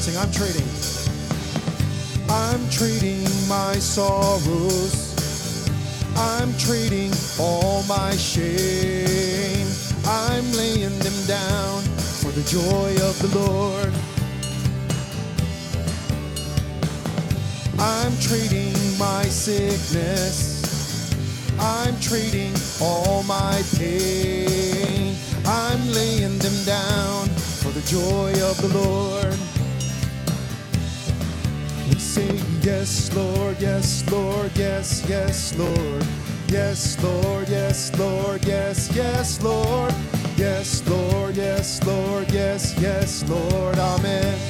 Sing, I'm trading my sorrows. I'm trading all my shame. I'm laying them down for the joy of the Lord. I'm trading my sickness. I'm trading all my pain. I'm laying them down for the joy of the Lord. We say, yes, Lord, yes, Lord, yes, yes, Lord. Yes, Lord, yes, Lord, yes, yes, Lord. Yes, Lord, yes, Lord, yes, yes, Lord. Amen.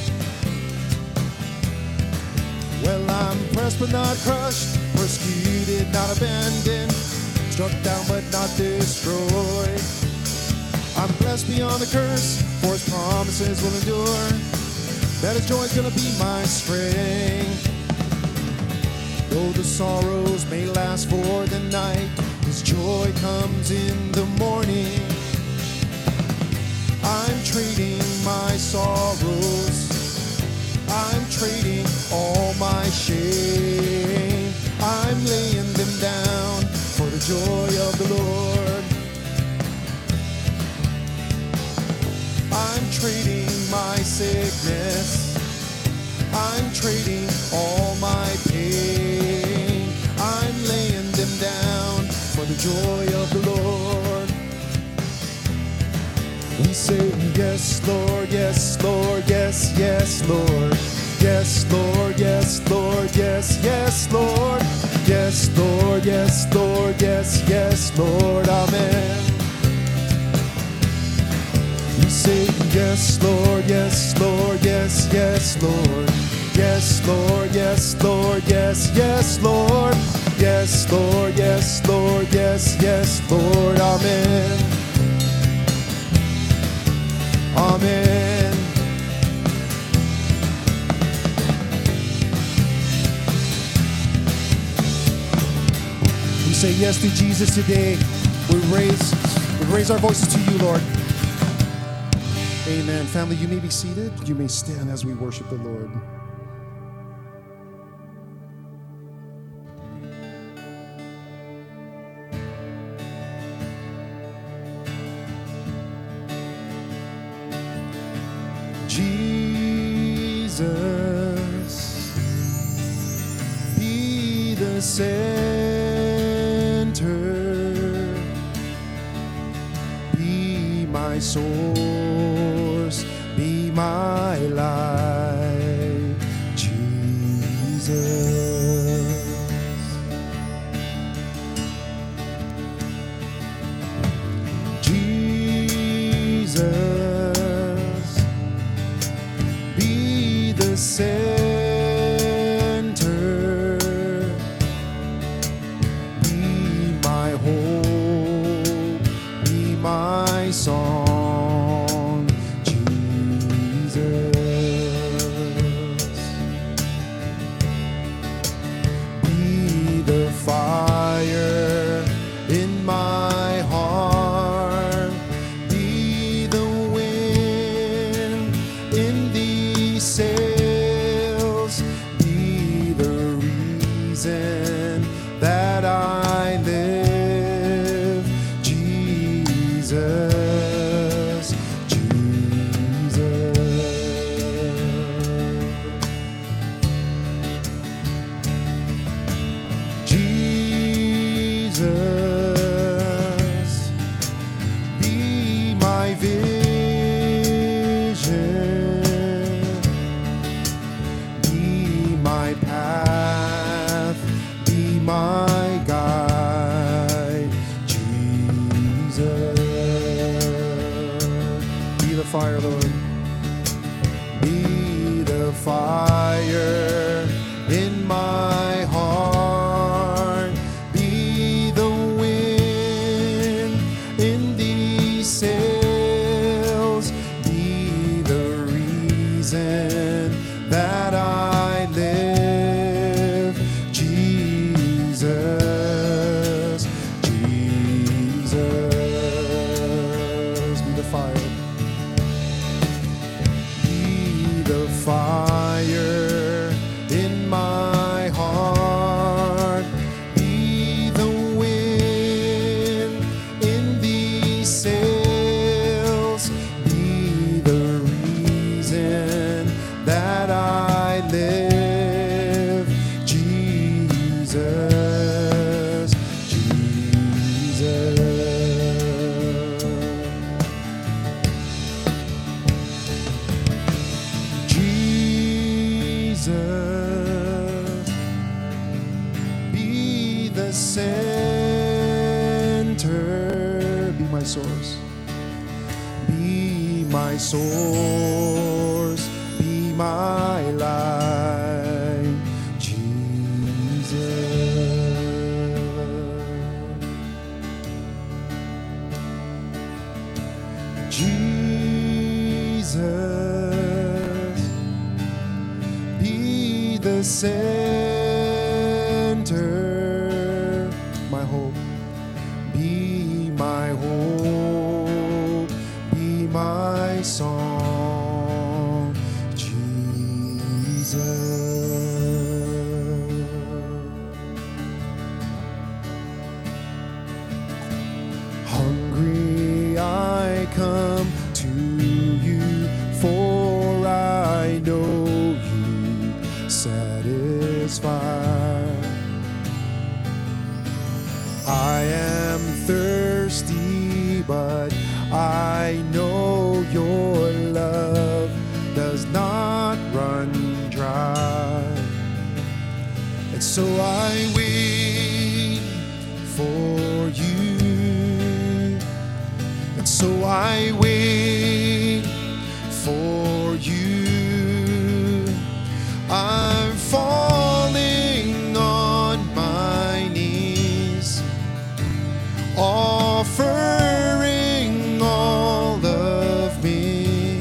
Well, I'm pressed but not crushed, persecuted, not abandoned, struck down but not destroyed. I'm blessed beyond the curse, for his promises will endure. That his joy is gonna be my strength. Though the sorrows may last for the night, his joy comes in the morning. I'm trading my sorrows. I'm trading all my shame. I'm laying them down for the joy of the Lord. I'm trading my sickness. I'm trading all my pain. I'm laying them down for the joy of the Lord. We say, yes, Lord, yes, Lord, yes, yes, Lord. Yes, Lord, yes, Lord, yes, yes, Lord. Yes, Lord, yes, Lord, yes, yes, Lord. Amen. We say, yes, Lord, yes, Lord, yes, yes, Lord. Yes, Lord, yes, Lord, yes, yes, Lord. Yes, Lord, yes, Lord, yes, yes, Lord. Amen. Amen. We say yes to Jesus today. We raise our voices to you, Lord. Amen. Family, you may be seated. You may stand as we worship the Lord. Jesus, be the center, be my source, be my life, Jesus. Jesus, be the center, be my hope, be my song, Jesus. Be the fire in my heart, be the wind in the sail. be the center, be my source, be my source, be my life, Jesus. Jesus, be the center, my hope, be my hope, be my song, Jesus. Hungry I come to you, for I know you satisfy. I am thirsty, but I know your love does not run dry. And so I wait for you. And so I wait for you. I'm falling on my knees, offering all of me.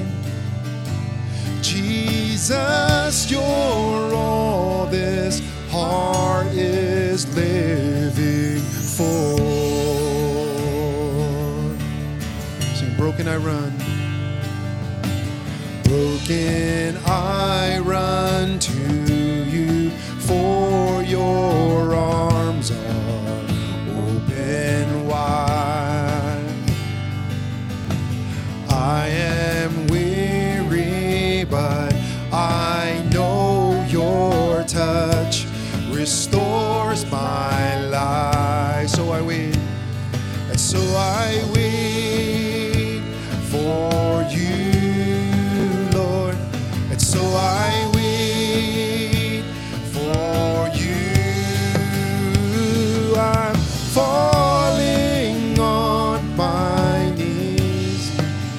Jesus, you're all this heart is living for. Sing, broken I run. Broken I run to you, for your arms are open wide. I am weary, but I know your touch restores my life. So I wait, and so I wait for you. So I wait for you. I'm falling on my knees,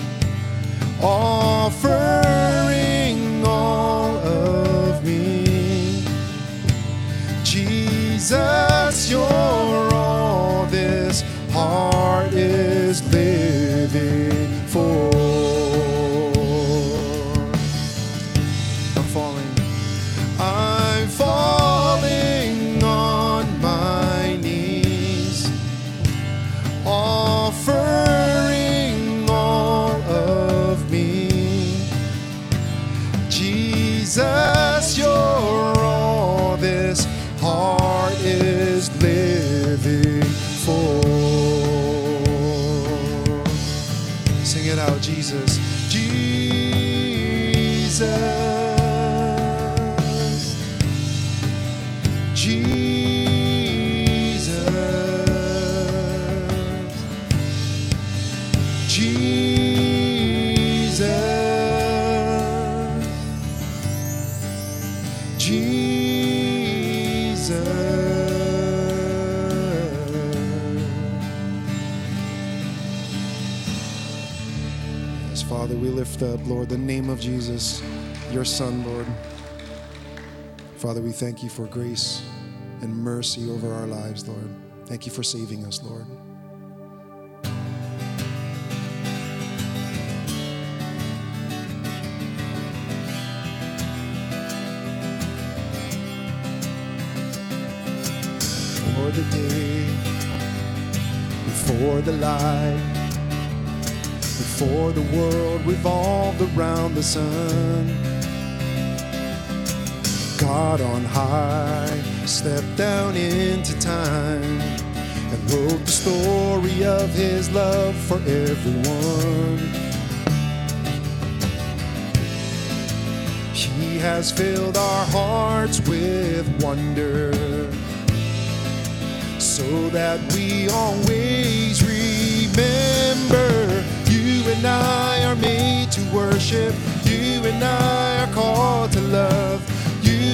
offering all of me. Jesus, you're all this heart is living for. I'm falling on my knees, offering all of me. Jesus, you're all this heart is living for. Sing it out, Jesus. Jesus. Jesus, Jesus, Jesus. Yes, Father, we lift up, Lord, the name of Jesus, your Son, Lord. Father, we thank you for grace and mercy over our lives, Lord. Thank you for saving us, Lord. For the day, before the light, before the world revolved around the sun, God on high stepped down into time and wrote the story of his love for everyone. He has filled our hearts with wonder, so that we always remember. You and I are made to worship. You and I are called to love. You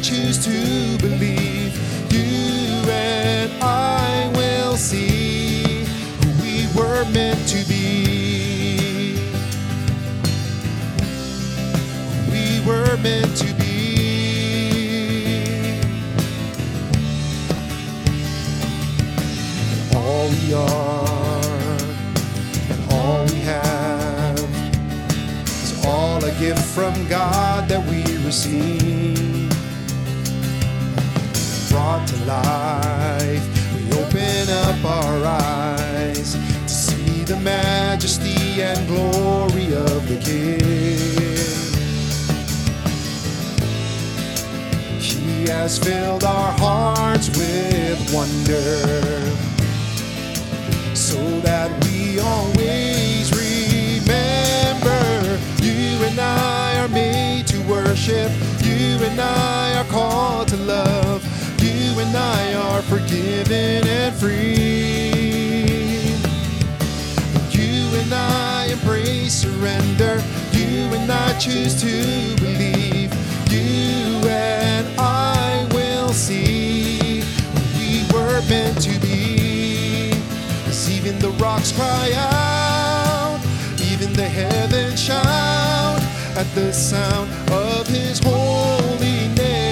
choose to believe. You and I will see who we were meant to be. Who we were meant to be. All we are and all we have is all a gift from God that we receive. Brought to life, we open up our eyes to see the majesty and glory of the King. He has filled our hearts with wonder, so that we always remember you and I are made to worship. You and I are called to love. You and I are forgiven and free. You and I embrace surrender. You and I choose to believe. You and I will see who we were meant to be. As even the rocks cry out, even the heavens shout at the sound of his holy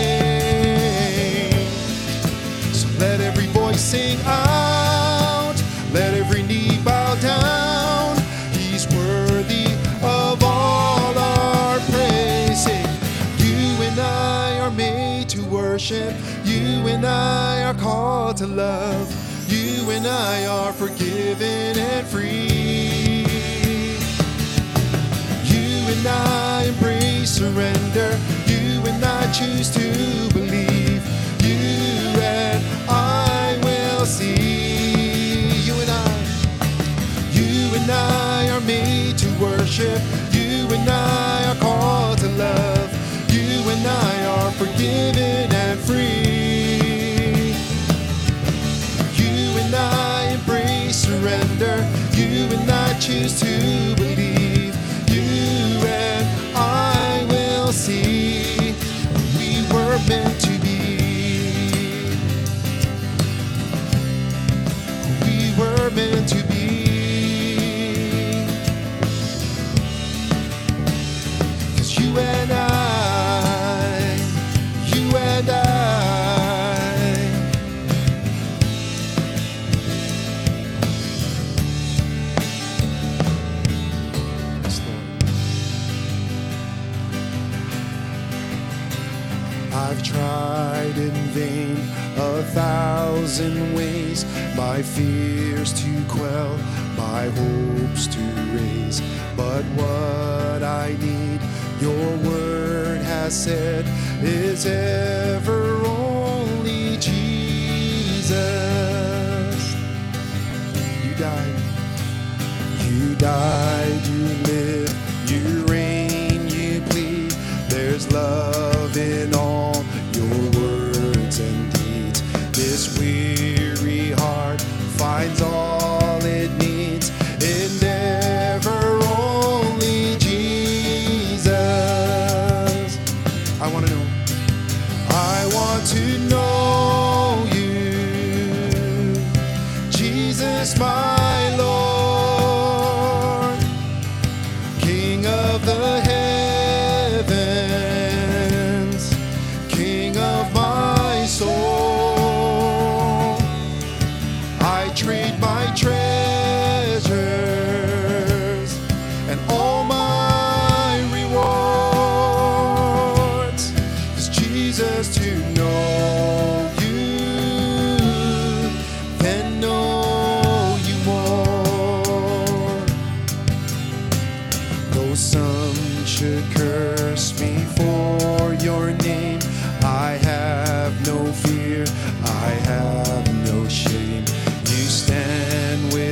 name. So let every voice sing out, let every knee bow down. He's worthy of all our praise. Sing, you and I are made to worship. You and I are called to love. You and I are forgiven and free. You and I embrace surrender. You and I choose to believe. You and I will see. You and I are made to worship. You and I are called to love. You and I are forgiven and free. You and I embrace surrender. You and I choose to believe. You and I will see who we were meant to be. Who we were meant to be. 'Cause you and I, you and I, yes, Lord. I've tried in vain 1,000 ways, my fears to quell, my hopes to raise. But what I need, your word has said, is ever only Jesus. You died, you live, you reign, you plead. There's love in all your words and deeds. This weary heart finds all it needs in ever only Jesus. I want to know. I want to know you, Jesus, my Lord, King of the heavens, King of my soul. I trade my treasures and all my rewards, 'cause Jesus, to know you, then know you more. Though some should curse me for your name, I have no fear, I have no shame. You stand with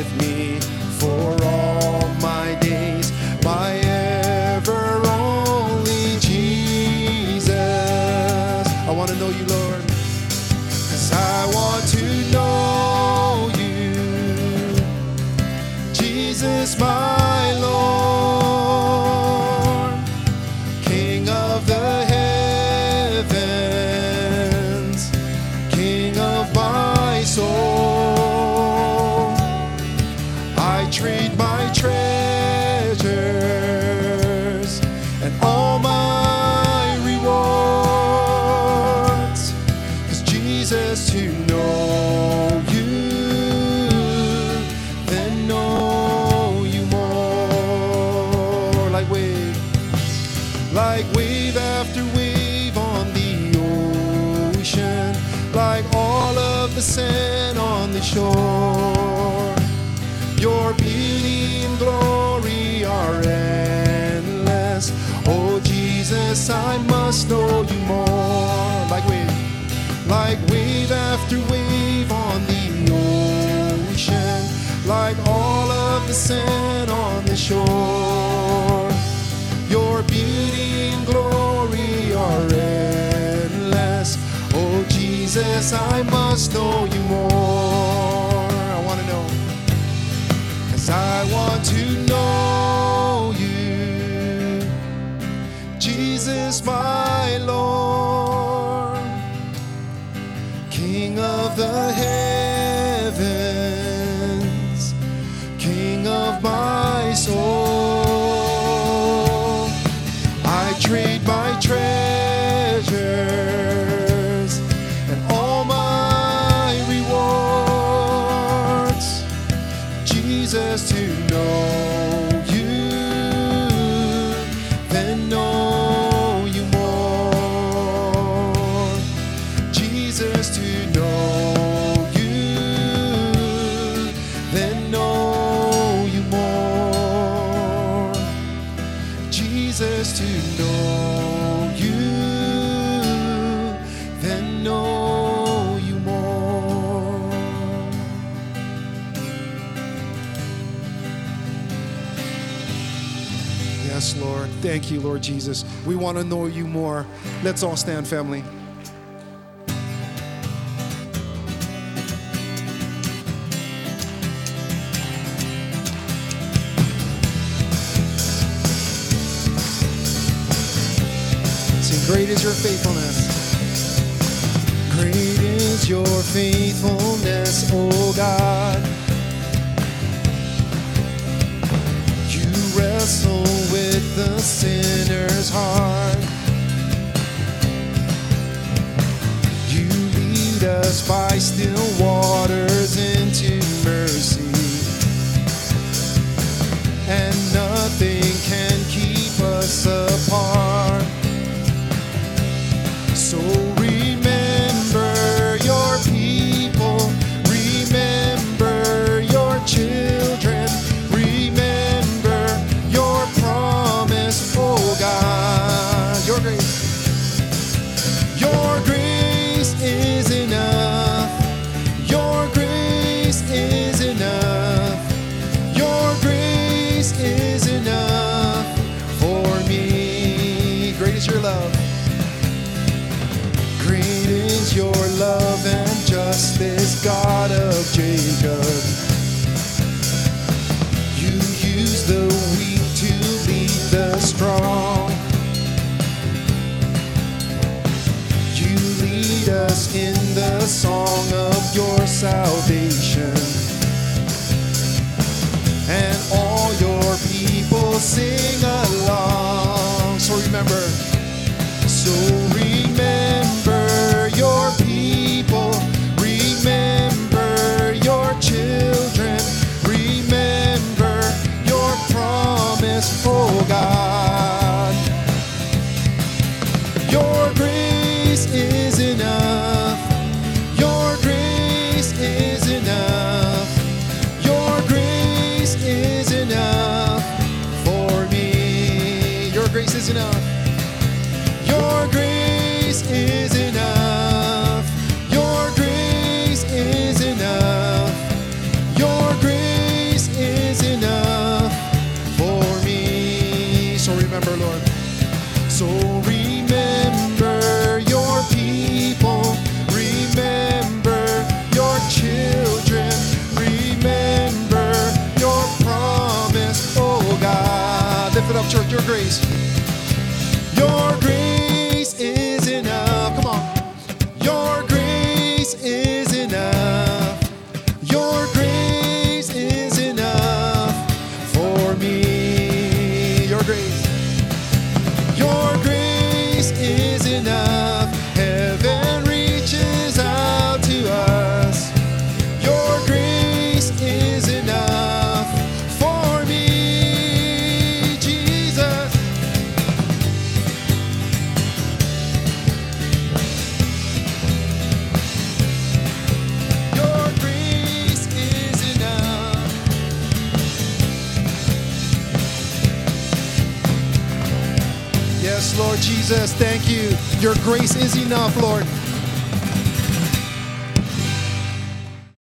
shore. Your beauty and glory are endless. Oh Jesus, I must know you more. Like wave after wave on the ocean, like all of the sand on the shore. Your beauty and glory are endless. Oh Jesus, I must know you more. I want to know, 'cause I want to know you, Jesus my Lord, King of the heavens, King of my soul. I trade my treasures and all my rewards, Jesus, to know you, then know you more. Jesus, to know you, then know you more. Jesus, to know you, then know you more. Yes, Lord. Thank you, Lord Jesus. We want to know you more. Let's all stand, family. Great is your faithfulness. Great is your faithfulness, oh God. You wrestle with the sinner's heart. You lead us by still waters into mercy, and nothing can keep us apart. So remember your people, remember your children, remember your promise, oh God. Your grace is enough. Your grace is enough. Your grace is enough for me. Great is your love. Great is your love and justice, God of Jacob. You use the weak to lead the strong. You lead us in the song of your salvation, and all your people sing along. So remember your people, remember your children, remember your promise, oh God. Your grace is enough. Your grace is enough. Your grace is enough for me. Your grace is enough. Your grace is enough. Your grace is enough. Your grace is enough for me. So remember, Lord. So remember your people. Remember your children. Remember your promise, oh God. Lift it up, church. Your grace. Your grace is enough. Come on. Your grace is enough. Your grace is enough for me. Your grace. Your grace is enough. Heaven reaches out to us. Your grace is enough for me, Jesus. Yes, Lord Jesus, thank you. Your grace is enough, Lord.